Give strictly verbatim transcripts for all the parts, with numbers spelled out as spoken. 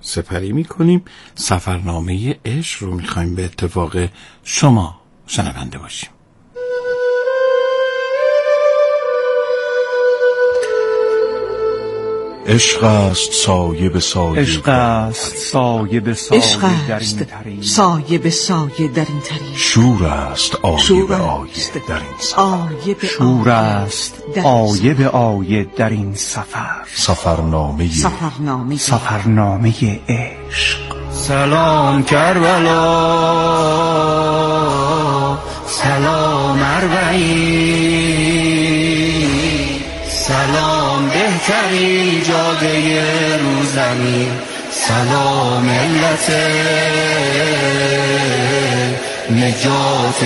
سپری میکنیم. سفرنامه عشق رو میخوایم به اتفاق شما شنونده باشیم. عشق است سایه به سایه، عشق است سایه به سایه در این ترین، سایه به سایه در این ترین، شور است آیه به آیه در این سفر، شور است آیه به آیه در این سفر، سفرنامه سفرنامه سفرنامه عشق. سلام کربلا، سلام اربعین، سلام بهترین جاده رو زمین، سلام ملت نجات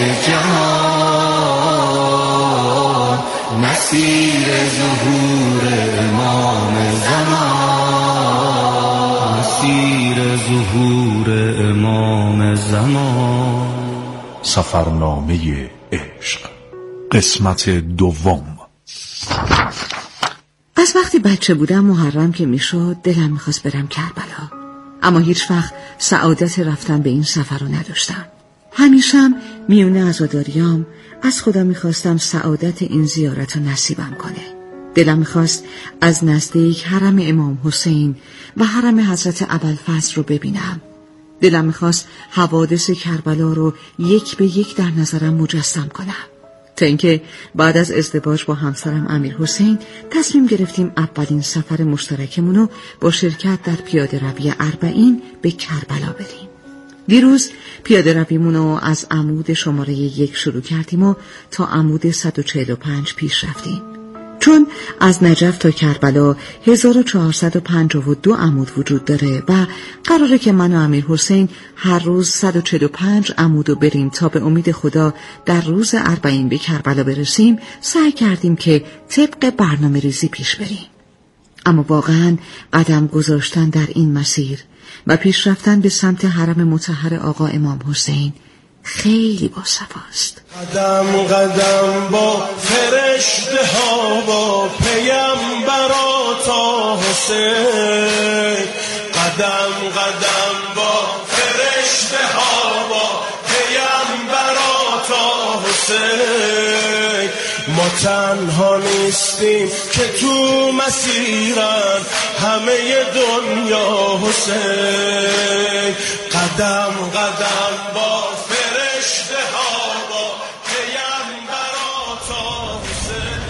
جهان، مسیر ظهور امام زمان، مسیر ظهور امام زمان. سفرنامه عشق قسمت دوم. از وقتی بچه بودم محرم که میشد دلم میخواست برم کربلا، اما هیچ وقت سعادت رفتن به این سفر رو نداشتم. همیشم میونه عزاداریام از خدا میخواستم سعادت این زیارت رو نصیبم کنه. دلم میخواست از نزدیک حرم امام حسین و حرم حضرت ابوالفضل رو ببینم. دلم میخواست حوادث کربلا رو یک به یک در نظرم مجسم کنم. تا اینکه بعد از ازدواج با همسرم امیر حسین تصمیم گرفتیم اولین سفر مشترکمون رو با شرکت در پیاده روی اربعین به کربلا بریم. دیروز پیاده رویمون رو از عمود شماره یک شروع کردیم و تا عمود صد و چهل و پنج پیش رفتیم. چون از نجف تا کربلا هزار و چهارصد و پنجاه و دو عمود وجود داره و قراره که من و امیر حسین هر روز صد و چهل و پنج عمود رو بریم تا به امید خدا در روز اربعین به کربلا برسیم، سعی کردیم که طبق برنامه ریزی پیش بریم. اما واقعا قدم گذاشتن در این مسیر و پیش رفتن به سمت حرم مطهر آقا امام حسین خیلی با صفاست. قدم قدم با فرشته ها، با پیامبرات حسین، قدم قدم با فرشته ها، با پیامبرات حسین. ما تنها نیستیم که تو مسیرن همه دنیا حسین، قدم قدم با فرشته ها، با پیامبرات حسین.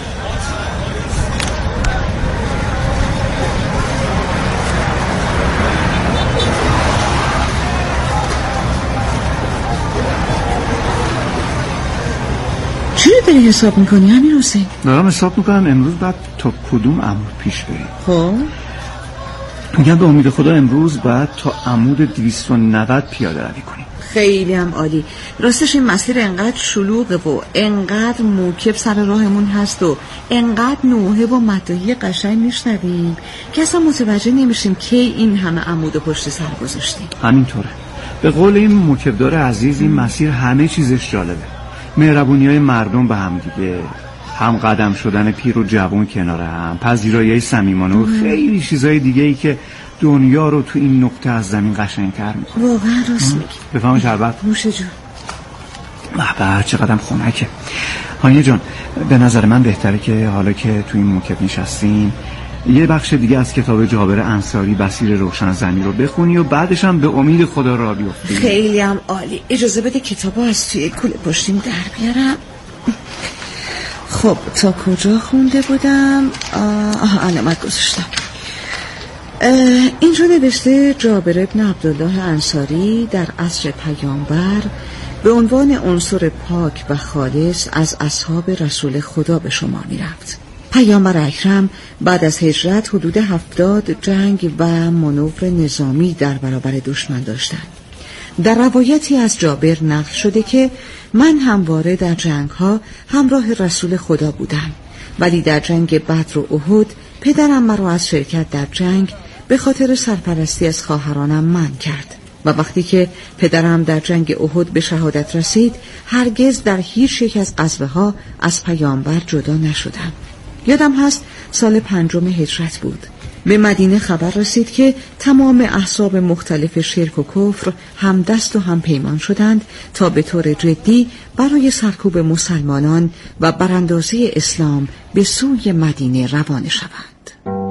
چی داری حساب میکنی امیر حسین؟ دارم حساب میکنم امروز باید تا کدوم عمود پیش بریم. خب میگم به امید خدا امروز باید تا عمود دویست و نود پیاده روی کنیم. خیلی هم عالی. راستش این مسیر انقدر شلوغه و انقدر موکب سر راهمون هست و انقدر نوحه و مداحی قشنگ میشنویم که اصلا متوجه نمیشیم که این همه عمود پشت سر گذاشتیم. همینطوره. به قول این موکبدار عزیز این مسیر همه چیزش جالبه. مهربونی‌های مردم به هم دیگه، هم قدم شدن پیر و جوان کنار هم، پذیرایی‌های صمیمانه و خیلی چیزای دیگه ای که دنیا رو تو این نقطه از زمین قشنگ‌تر می‌کنه. واقعا راست میگی. بفهم شربت. نوش جون. به چقدرم خنکه. هانیه جان، به نظر من بهتره که حالا که تو این موکب نشستیم یه بخش دیگه از کتاب جابر انصاری بصیر روشن زمین رو بخونی و بعدش هم به امید خدا را بیفتی. خیلی هم عالی. اجازه بده کتابو از توی کوله پشتیم در بیارم. خب تا کجا خونده بودم؟ آها علامت گذاشتم. اینجا نوشته جابر ابن عبدالله انصاری در عصر پیامبر به عنوان عنصر پاک و خالص از اصحاب رسول خدا به شما می رفت. پیامبر اکرم بعد از هجرت حدود هفتاد جنگ و مانور نظامی در برابر دشمن داشتند. در روایتی از جابر نقل شده که من همواره در جنگ ها همراه رسول خدا بودم، ولی در جنگ بدر و احد پدرم مرا از شرکت در جنگ به خاطر سرپرستی از خواهرانم منع کرد و وقتی که پدرم در جنگ احد به شهادت رسید هرگز در هیچ یک از غزوه ها از پیامبر جدا نشدم. یادم هست سال پنجم هجرت بود. به مدینه خبر رسید که تمام احزاب مختلف شرک و کفر هم دست و هم پیمان شدند تا به طور جدی برای سرکوب مسلمانان و براندازی اسلام به سوی مدینه روانه شوند.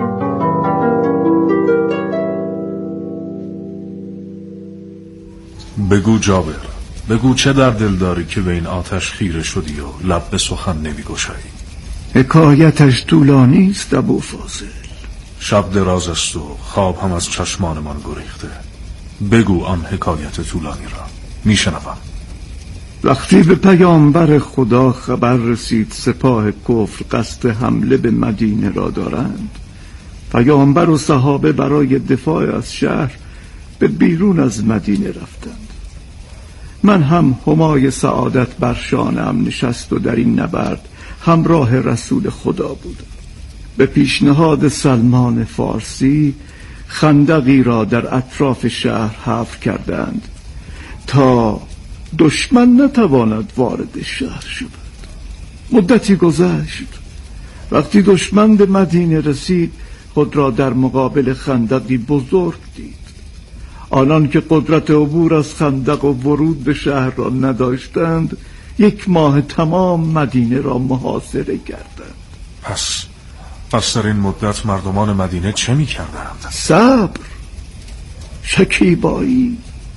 بگو جابر، بگو چه در دل داری که به این آتش خیره شدی و لب به سخن نمی گشایی؟ حکایتش طولانی است ابو فاضل. شب دراز است و خواب هم از چشمانمان گریخته. بگو آن حکایت طولانی را، می شنوم. وقتی به پیامبر خدا خبر رسید سپاه کفر قصد حمله به مدینه را دارند، پیامبر و صحابه برای دفاع از شهر به بیرون از مدینه رفتند. من هم همای سعادت بر شانه‌ام نشست و در این نبرد همراه رسول خدا بودم. به پیشنهاد سلمان فارسی خندقی را در اطراف شهر حفر کردند تا دشمن نتواند وارد شهر شود. مدتی گذشت. وقتی دشمن به مدینه رسید خود را در مقابل خندقی بزرگ دید. آنان که قدرت عبور از خندق و ورود به شهر را نداشتند یک ماه تمام مدینه را محاصره کردند. پس پس در این مدت مردمان مدینه چه می کردند؟ صبر، شکیبایی.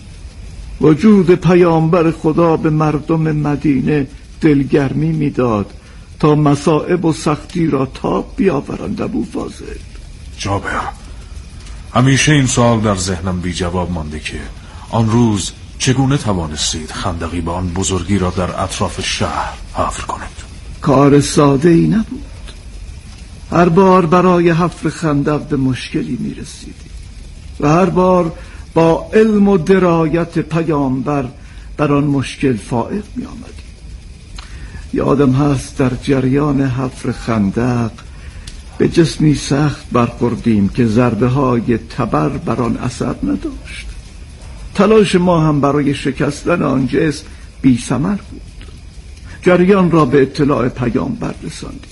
وجود پیامبر خدا به مردم مدینه دلگرمی میداد تا مصائب و سختی را تاب بیاورند. ابو فاضل جابر، همیشه این سوال در ذهنم بی جواب مانده که آن روز چگونه توانستید خندقی به آن بزرگی را در اطراف شهر حفر کنید؟ کار ساده ای نبود. هر بار برای حفر خندق به مشکلی می رسیدیم و هر بار با علم و درایت پیامبر بر آن مشکل فائق می آمدیم. یادم هست در جریان حفر خندق به جسمی سخت برخوردیم که ضربه های تبر بر آن اثر نداشت. تلاش ما هم برای شکستن آن جسم بی ثمر بود. جریان را به اطلاع پیامبر رساندیم.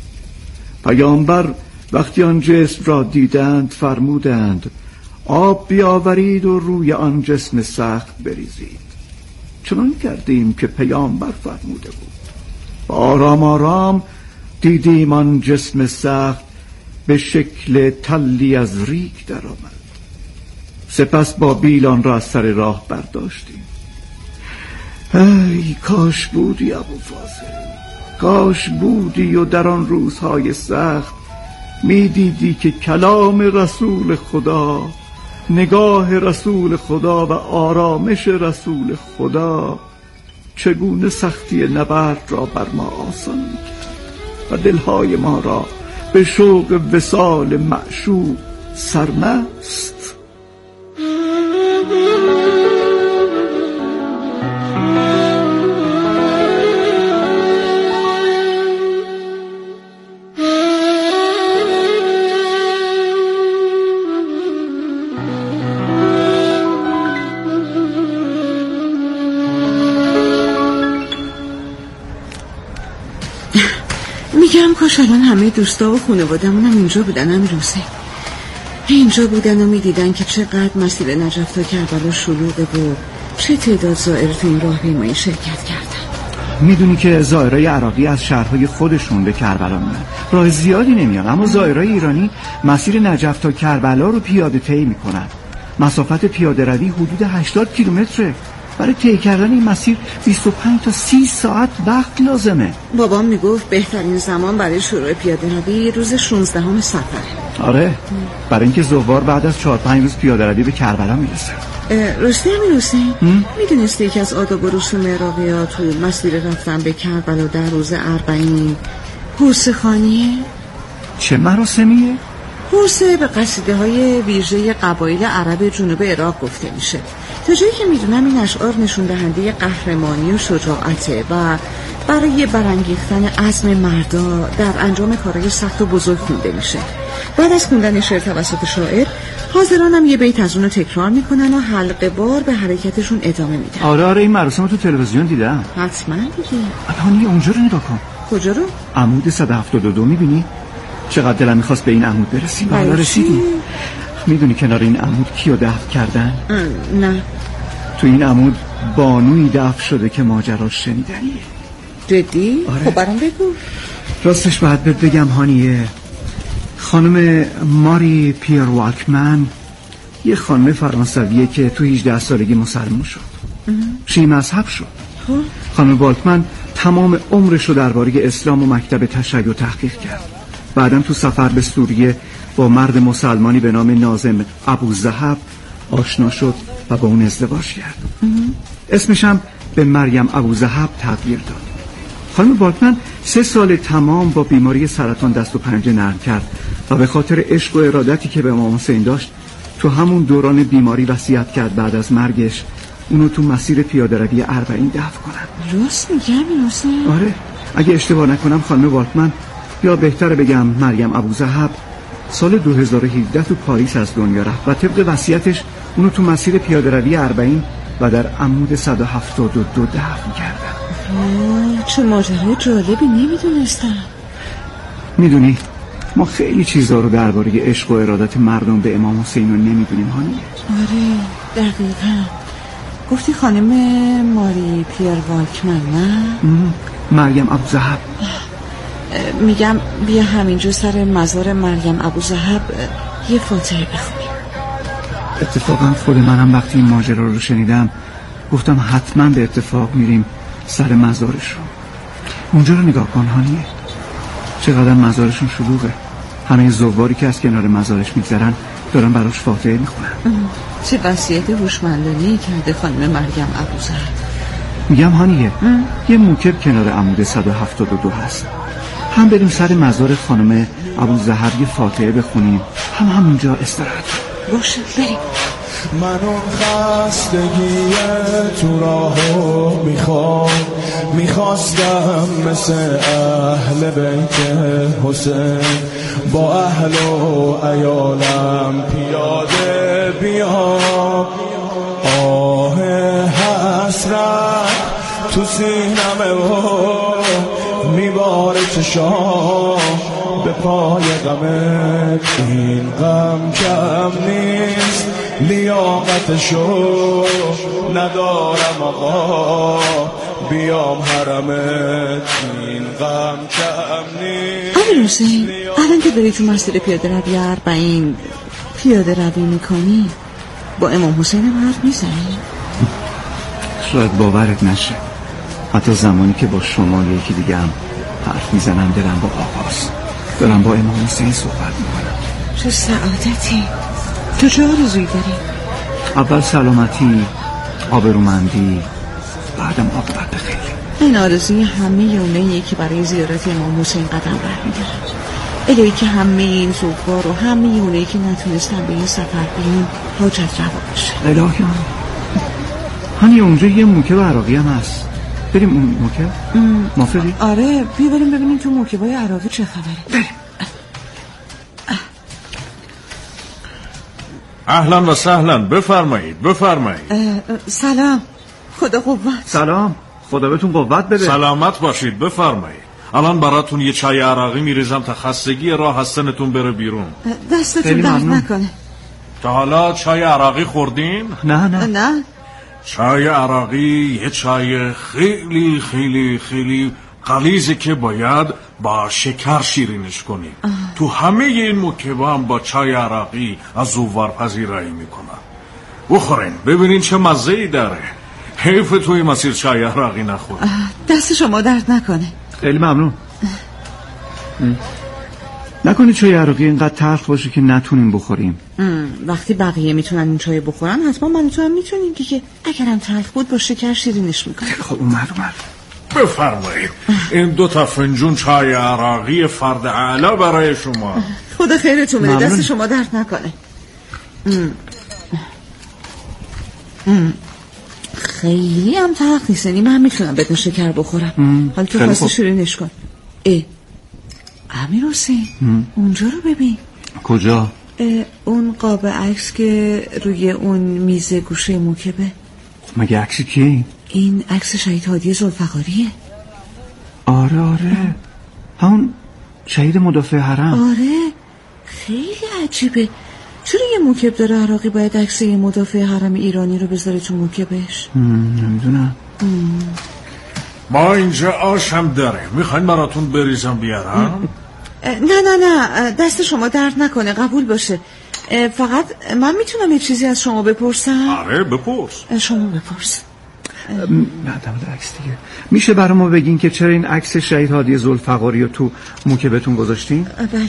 پیامبر وقتی آن جسم را دیدند فرمودند آب بیاورید و روی آن جسم سخت بریزید. چنان کردیم که پیامبر فرموده بود. و آرام آرام دیدیم آن جسم سخت به شکل تلی از ریگ در آمد. سپس با بیل آن را از سر راه برداشتیم. ای کاش بودی ابو فاضل، کاش بودی و در آن روزهای سخت می دیدی که کلام رسول خدا، نگاه رسول خدا و آرامش رسول خدا چگونه سختی نبرد را بر ما آسان می کرد و دلهای ما را به شوق وصال معشوق سرمست. میگم کاش الان همه دوستا و خانواده‌مون هم اینجا بودن. هم روزه اینجا بودن و میدیدن که چقدر مسیر نجف تا کربلا شلوغه و چه تعداد زائر تو این راهپیمایی شرکت کردن. میدونی که زائرای عراقی از شهرهای خودشون به کربلا میان، راه زیادی نمیان، اما زائرای ایرانی مسیر نجف تا کربلا رو پیاده طی میکنن. مسافت پیاده روی حدود هشتاد کیلومتره. برای طی کردن این مسیر بیست و پنج تا سی ساعت وقت لازمه. بابام میگفت بهترین زمان برای شروع پیاده روی روز شانزدهم سفره. آره، برای اینکه زوار بعد از چهار پنج روز پیاده روی به کربلا میرسه. راستی همین حسین، میدونستی یکی از آداب و رسوم عراقی‌ها تو مسیر رفتن به کربلا در روز اربعین حوضه خانیه؟ چه مراسمیه؟ حوضه به قصیده های ویژه قبایل عرب جنوب عراق گفته میشه. تا جایی که میدونم این اشعار نشون دهنده قهرمانی و شجاعته و برای برانگیختن عزم مردا در انجام کارهای سخت و بزرگ خونده میشه. بعد از خوندن شعر توسط شاعر، حاضران هم یه بیت از اونو تکرار میکنن و حلقه بار به حرکتشون ادامه میدن. آره آره، این مراسم تو تلویزیون دیدم. حتما دیدی. الان اونجا رو نگاه کن. کجا رو؟ عمود صد و هفتاد و دو میبینی؟ چقدر دلم میخواست به این عمود برسیم. حالا رسیدیم. میدونی کنار این عمود کیو دفن کردن؟ نه. تو این عمود بانویی دفن شده که ماجراش شنیدنیه. جدی؟ آره. خب برام بگو. راستش باید بهت بگم هانیه، خانم ماری پیر والکمن یه خانم فرانسویه که تو هجده سالگی مسلمان شد، شیعه مذهب شد. خانم والکمن تمام عمرش رو درباره اسلام و مکتب تشیع تحقیق کرد. بعدم تو سفر به سوریه با مرد مسلمانی به نام ناظم ابوذهب آشنا شد و با اون ازدواج کرد. اسمش هم به مریم ابوذهب تغییر داد. خانم والکمن سه سال تمام با بیماری سرطان دست و پنجه نرم کرد و به خاطر عشق و ارادتی که به امام حسین داشت تو همون دوران بیماری وصیت کرد بعد از مرگش اونو تو مسیر پیاده روی اربعین دفن کنن. راست میگم حسین؟ آره، اگه اشتباه نکنم خانم والکمن، یا بهتره بگم مریم ابوذهب، سال دو هزار و هفده تو پاریس از دنیا رفت و طبق وصیتش اونو تو مسیر پیاده روی اربعین و در عمود صد و هفتاد و دو دفن کردن. چه ماجرای جالبی، نمیدونستم. میدونی ما خیلی چیزا رو درباره عشق و ارادت مردم به امام حسین رو نمیدونیم هانیه. آره دقیقا. گفتی خانم ماری پیر والکمن نه؟ مریم ابوذهب. میگم بیا همینجا سر مزار مریم ابوذهب یه فاتحه بخونیم. اتفاقا خود منم وقتی این ماجرا رو شنیدم گفتم حتما به اتفاق میریم سر مزارش رو. اونجا رو نگاه کن هانیه، چقدر مزارشون شلوغه. همه زواری که از کنار مزارش میگذرن دارن براش فاتحه میخونن. چه وصیت هوشمندانه‌ای کرده خانم مریم ابوذهب. میگم هانیه یه موکب کنار عمود صد و هفتاد و دو هست، هم بریم سر مزار خانم ابوذهب یه فاتحه بخونیم، هم همونجا استراحت. باشه بریم. من اون خستگی تو راهو میخوام، میخواستم مثل اهل بیت حسین با اهل و عیالم پیاده بیام. آه حسرت تو سینمه و میباره چشام به پای غمت، این غم کم نیست لیاقتشو ندارم آقا، بیام حرمت، این غم کم نیست. آره حسین، الان که بری تو مسیر پیاده روی اربعین پیاده روی میکنی با امام حسین هم حرف میزنی؟ شاید باورت نشه، حتی زمانی که با شما یکی دیگه هم حرف میزنم دلم با آقاست، دارم با امام حسین صحبت میکنم. چه سعادتی. تو چه آرزویی داری؟ اول سلامتی، آبرومندی، بعدم عاقبت بخیر. این آرزوی همه اونایی که برای زیارت امام حسین قدم برمی‌دارن. الهی که همه این زوج‌ها و همه اونایی که نتونستن به این سفر بیان حاجت روا بشه. الهی هانی اونجا یه موکب عراقی هم هست، بریم اون موکب؟ موافقی؟ آره بیا بریم ببینیم تو موکبای عراقی چه خبره. بریم. اهلا و سهلا، بفرمایید بفرمایید. سلام، خدا قوت. سلام، خدا بهتون قوت بده. سلامت باشید، بفرمایید. الان براتون یه چای عراقی میریزم تا خستگی راه هستنتون بره بیرون. دستتون درد نکنه. تا حالا چای عراقی خوردین؟ نه نه نه. چای عراقی یه چای خیلی خیلی خیلی غلیظه که باید با شکر شیرینش کنیم. تو همه این موکبا هم با چای عراقی از زوار پذیرایی میکنن. بخورین ببینین چه مزه‌ای داره. حیف توی مسیر چای عراقی نخور. دست شما درد نکنه. خیلی ممنون. نکنی چای عراقی اینقدر تلخ باشه که نتونیم بخوریم. وقتی بقیه میتونن این چای بخورن حتما من تو هم میتونیم دیگه. اگرم تلخ بود با شکر شیرینش میکنم. خب اومد اومد. بفرمایید این دو تا فنجون چای عراقی فرد اعلی برای شما. خدا خیرتون بده، دست شما درد نکنه. ام. ام. خیلی هم تلخ نیست، یعنی من میتونم بدون شکر بخورم. حالا تو خواستی شیرینش کن. اه امیر حسین اونجا رو ببین. کجا؟ اون قاب عکس که روی اون میز گوشه موکبه. مگه عکسی کی؟ این عکس شهید هادی ذوالفقاریه. آره آره همون شهید مدافع حرم. آره خیلی عجیبه. چرا یه موکبدار عراقی باید عکس یه مدافع حرم ایرانی رو بذاره تو موکبش؟ نمیدونم. ما اینجا آش هم داریم، میخواین براتون بریزم بیارم؟ نه نه نه دست شما درد نکنه، قبول باشه. فقط من میتونم یه چیزی از شما بپرسم؟ آره بپرس. شما بپرس. بعدم عکس دیگه. میشه برای ما بگین که چرا این عکس شهید هادی ذوالفقاری رو تو موکبتون گذاشتین؟ بله.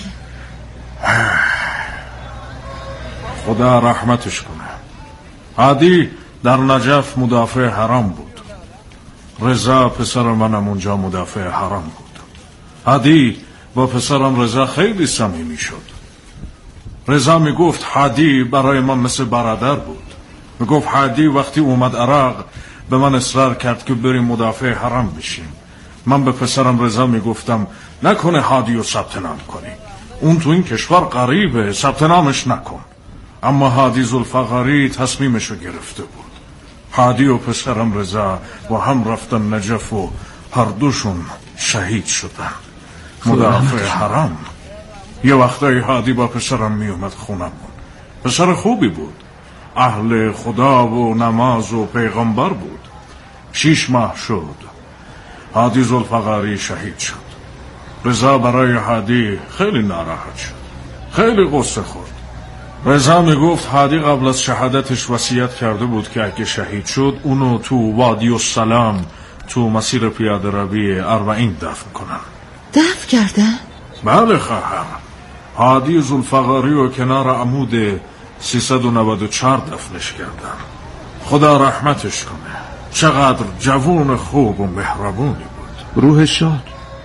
خدا رحمتش کنه. هادی در نجف مدافع حرم بود. رضا پسر منم اونجا مدافع حرم بود. هادی با پسرم رضا خیلی صمیمی شد. رضا میگفت هادی برای من مثل برادر بود. میگفت هادی وقتی اومد عراق به من اصرار کرد که بریم مدافع حرم بشیم. من به پسرم رضا میگفتم نکنه هادی رو ثبت نام کنی، اون تو این کشور غریبه، ثبت نامش نکن. اما هادی ذوالفقاری تصمیمشو گرفته بود. هادی و پسرم رضا با هم رفتن نجف و هر دوشون شهید شدن. مدافع حرم. یه وقتایی هادی با پسرم می اومد خونمون. پسر خوبی بود، اهل خدا و نماز و پیغمبر بود. شیش ماه شد هادی ذوالفقاری شهید شد. رضا برای هادی خیلی ناراحت شد، خیلی غصه خورد. رضا می گفت هادی قبل از شهادتش وصیت کرده بود که اگه شهید شد اونو تو وادی السلام تو مسیر پیاده روی اربعین دفن کنن. دفن کردن؟ بله خواهر. هادی ذوالفقاری و کنار عمود سیصد و نود و چهار دفنش کردن. خدا رحمتش کنه. چقدر جوون خوب و مهربونی بود. روح شاد.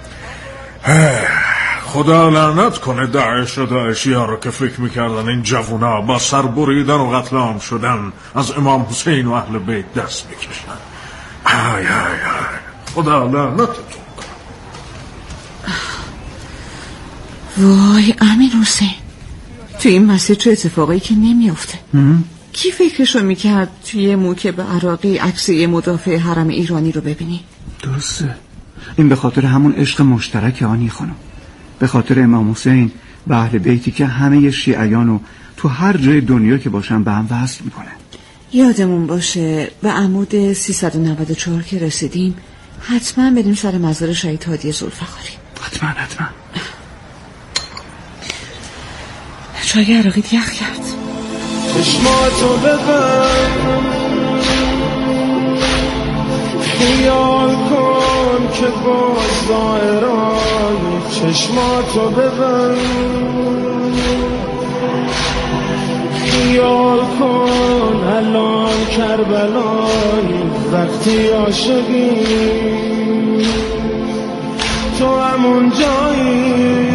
خدا لعنت کنه داعش و داعشی ها رو که فکر میکردن این جوونا با سر بریدن و قتل عام شدن از امام حسین و اهل بیت دست میکشن. آی آی آی خدا لعنتتون کنه. وای امیر حسین، تو این مسیر چه اتفاقایی که نمیافته. کی فکرشو میکرد توی موکب عراقی عکس یه مدافع حرم ایرانی رو ببینی؟ درسته. این به خاطر همون عشق مشترک آنی خانم، به خاطر امام حسین و اهل بیتی که همه شیعیانو تو هر جای دنیا که باشن به هم وصل میکنه. یادمون باشه به عمود سیصد و نود و چهار که رسیدیم حتما بریم سر مزار شهید هادی ذوالفقاری. حتما حتما. چای عراقی یخ کرد. چشماتو ببند، خیال کن که باز ظاهرانی. چشماتو ببند، خیال کن الان کربلایی. وقتی عاشقی تو همون جایی.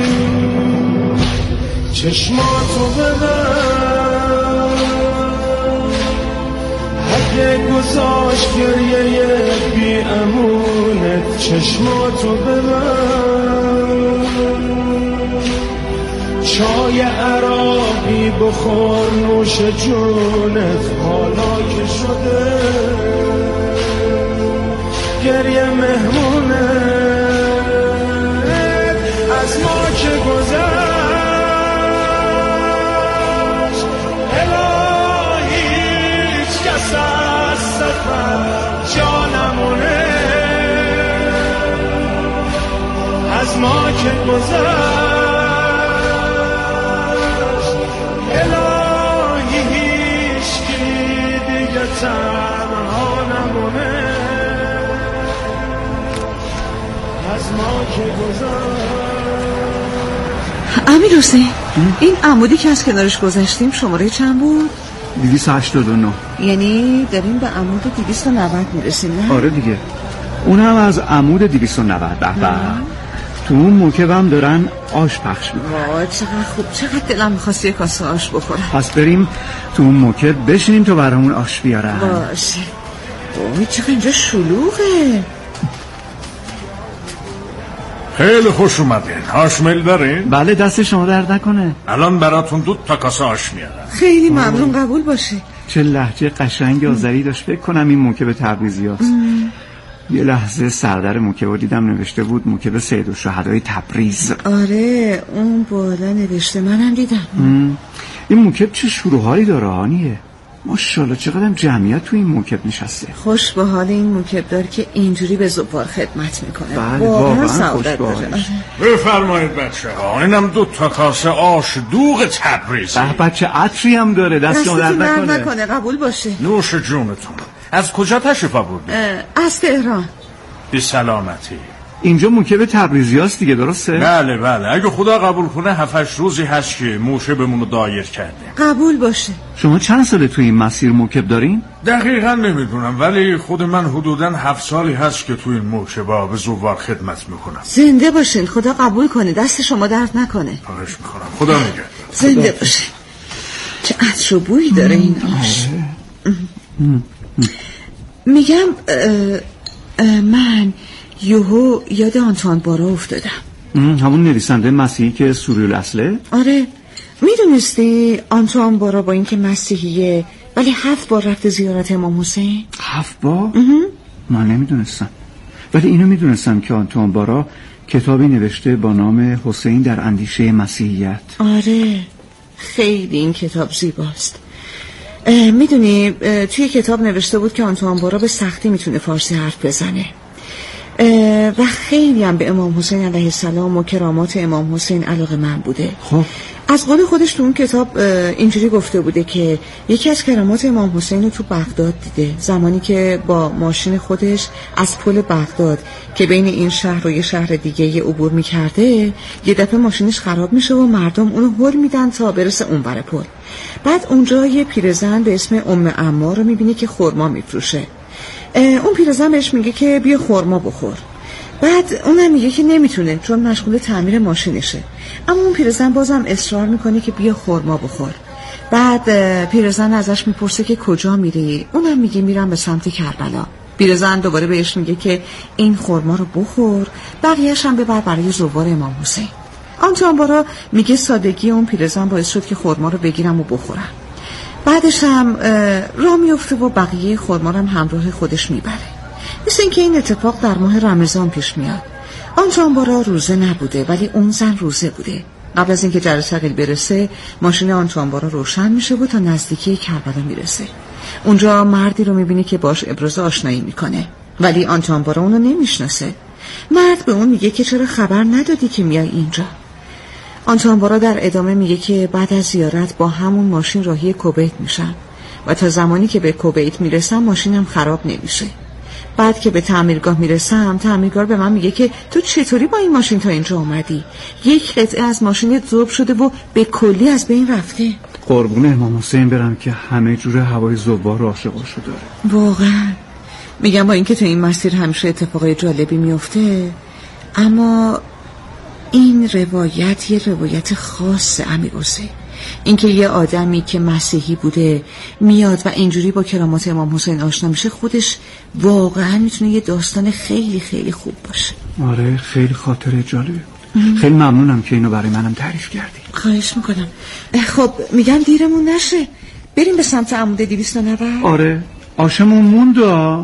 چشماتو ببند، حق گذاشت گریه بی امونت. چشماتو ببند، چای عراقی بخور نوش جونت. حالا که شده گریه مهمونت از ما که گذشت. جانمونه از ما که گذشت. الهی هیچکی دیگه تنها نمونه از ما که گذشت. امیر حسین، این عمودی که از کنارش گذشتیم شماره چند بود؟ دویست و هشتاد و نه. یعنی داریم به عمود دویست و نود میرسیم نه؟ آره دیگه، اون هم از عمود دویست و نود. بحبه تو اون موکبم دارن آش پخش میکنن. وای چقدر خوب، چقدر دلم میخواست یه کاسه آش بخورم. پس بریم تو اون موکب بشینیم تو برامون آش بیارن. باشه. وای چقدر اینجا شلوغه. خیلی خوش اومدین. آش میل دارین؟ بله دست شما درد نکنه. الان براتون دو تا کاسه آش میارم. خیلی ممنون، قبول باشه. چه لهجه قشنگ آذری داشت. فکر کنم این موکب تبریزی هست. یه لحظه سردر موکب دیدم نوشته بود موکب سید الشهدای تبریز. آره اون بالا نوشته، منم دیدم. ام. این موکب چه شروحالی داره هانیه، ماشاءالله چقدر جمعیت تو این موکب نشسته. خوش به حال این موکب دار که اینجوری به زوار خدمت میکنه. بله واقعا خوش به حالش. بفرمایید بچه ها، اینم دو تا کاسه آش دوغ تبریزی. به بچه عطری هم داره، دست اون درد نکنه. نکنه. قبول باشه. نوش جونتون. از کجا تشریف آوردید؟ از تهران. بی سلامتی. اینجا موکب تبریزی هست دیگه، درسته؟ بله بله، اگه خدا قبول کنه هفتش روزی هست که موکبمون رو دایر کردیم. قبول باشه. شما چند ساله توی این مسیر موکب دارین؟ دقیقا نمیدونم، ولی خود من حدوداً هفت سالی هست که توی این موکبا به زوار خدمت میکنم. زنده باشین، خدا قبول کنه، دست شما درد نکنه. خواهش میکنم، خدا نگهدار. زنده باشین. چه عطر و بویی داره این آش. میگم اه اه من یوهو یاد آنتوان بارا افتادم. همون نویسنده مسیحی که سوری الاصله؟ آره. میدونستی آنتوان بارا با اینکه مسیحیه ولی هفت بار رفته زیارت امام حسین؟ هفت بار؟ من نمیدونستم، ولی اینو میدونستم که آنتوان بارا کتابی نوشته با نام حسین در اندیشه مسیحیت. آره خیلی این کتاب زیباست. میدونی توی کتاب نوشته بود که آنتوان بارا به سختی میتونه فارسی حرف بزنه و خیلی هم به امام حسین علیه السلام و کرامات امام حسین علاقه من بوده. خب از قول خودش تو اون کتاب اینجوری گفته بوده که یکی از کرامات امام حسین رو تو بغداد دیده، زمانی که با ماشین خودش از پل بغداد که بین این شهر و یه شهر دیگه یه عبور میکرده، یه دفعه ماشینش خراب میشه و مردم اونو هل میدن تا برسه اونور پل. بعد اونجا یه پیرزن به اسم ام عمار رو میبینه که خرما میفروشه. اون پیرزن بهش میگه که بیا خرما بخور. بعد اونم میگه که نمیتونه چون مشغول تعمیر ماشینشه، اما اون پیرزن بازم اصرار میکنه که بیا خرما بخور. بعد پیرزن ازش میپرسه که کجا میری؟ اونم میگه میرم به سمت کربلا. پیرزن دوباره بهش میگه که این خرما رو بخور، بقیه‌اش هم ببر برای زوار امام حسین. آنتوان بارا میگه سادگی اون پیرزن باعث شد که خرما رو بگیرم و بخورم. بعدش هم راه میفته و بقیه خرما رو هم همراه خودش میبره. مثل اینکه این اتفاق در ماه رمضان پیش میاد. آنتوان بارا روزه نبوده ولی اون زن روزه بوده. قبل از اینکه جرس ثقیل برسه ماشین آنتوان بارا روشن میشه و تا نزدیکی کربلا میرسه. اونجا مردی رو میبینه که باش ابراز آشنایی میکنه ولی آنتوان بارا اونو نمیشناسه. مرد به اون میگه که چرا خبر ندادی که میای اینجا؟ آنتوان بارا در ادامه میگه که بعد از زیارت با همون ماشین راهی کویت میشن و تا زمانی که به کویت میرسم ماشینم خراب نمیشه. بعد که به تعمیرگاه میرسم تعمیرگار به من میگه که تو چطوری با این ماشین تا اینجا اومدی؟ یک قطعه از ماشین ذوب شده و به کلی از بین رفته. قربون امام حسین برم که همه جور هوای زوبار عاشقاشو داره. واقعا میگم با اینکه تو این مسیر همیشه اتفاقای جالبی میفته، اما این روایت یه روایت خاصه امیرحسین. اینکه یه آدمی که مسیحی بوده میاد و اینجوری با کرامات امام حسین آشنا میشه، خودش واقعا میتونه یه داستان خیلی خیلی خوب باشه. آره خیلی خاطره جالبی بود. خیلی ممنونم که اینو برای منم تعریف کردی. خواهش میکنم. خب میگم دیرمون نشه، بریم به سمت عمود دویست و نود. آره آشمون موند.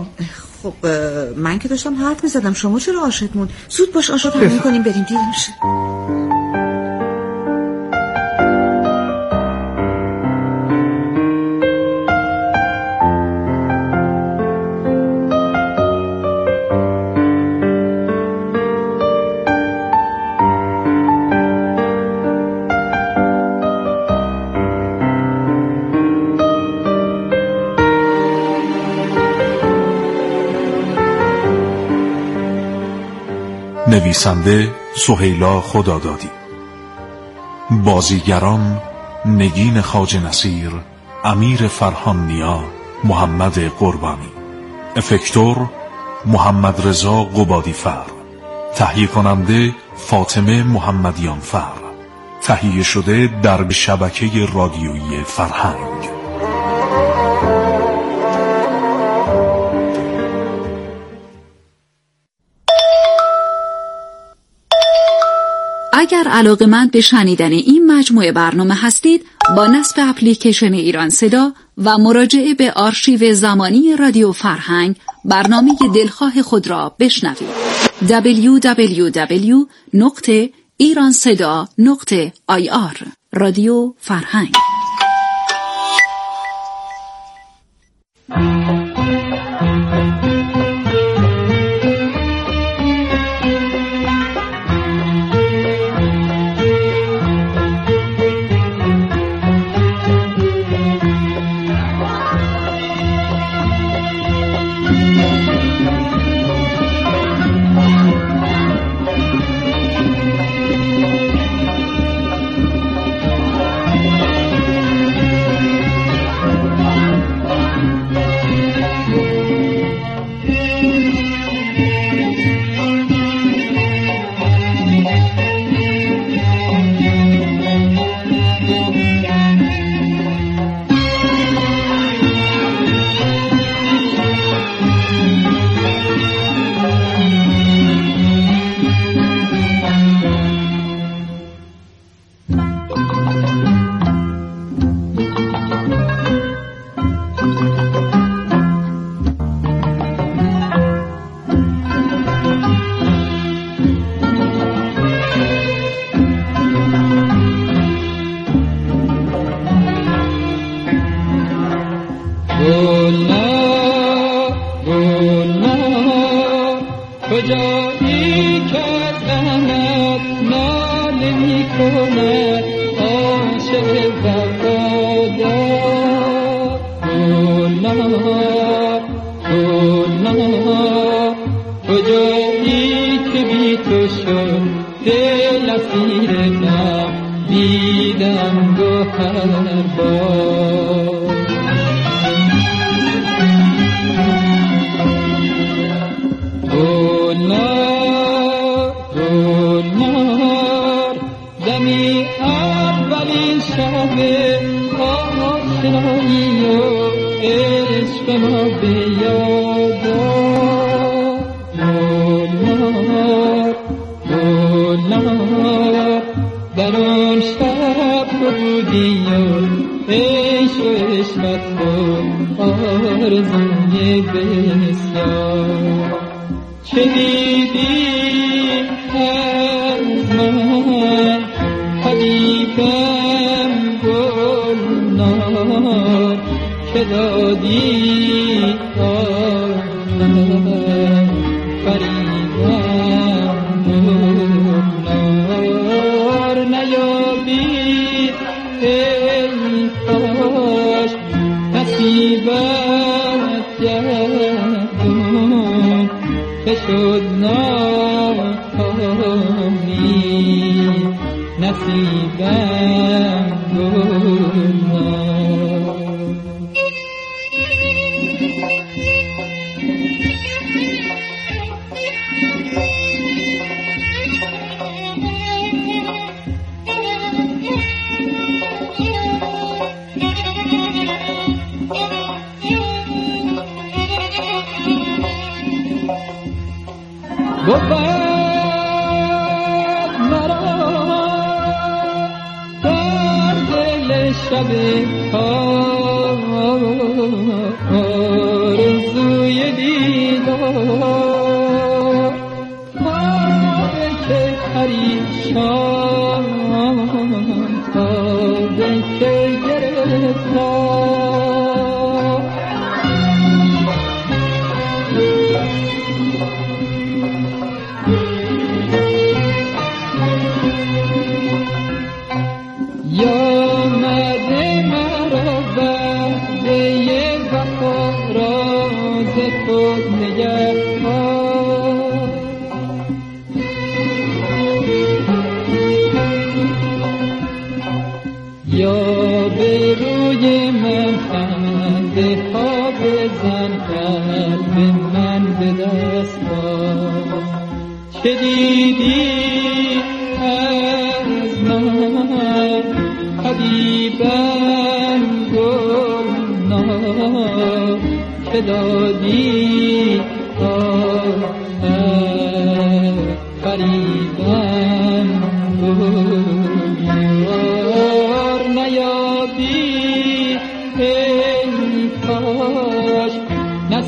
خب من که داشتم حرف میزدم، شما چرا آشت موند؟ زود باش آشت همون کنیم بریم، دیر میشه. نویسنده سهیلا خدادادی، بازیگران نگین خواجه نصیر، امیر فرهان نیا، محمد قربانی، افکتور محمد رضا قبادی فر، تهیه کننده فاطمه محمدیان فر، تهیه شده در شبکه رادیویی فرهنگ. اگر علاقه‌مند به شنیدن این مجموعه برنامه هستید، با نصب اپلیکیشن ایران صدا و مراجعه به آرشیو زمانی رادیو فرهنگ برنامه دلخواه خود را بشنوید. دبلیو دبلیو دبلیو نقطه ایران صدا نقطه آی آر رادیو فرهنگ.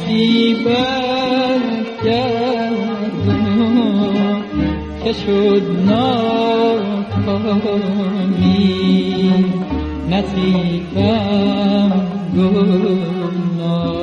مصیبت گردون که شد ناکامی نصیبم گناه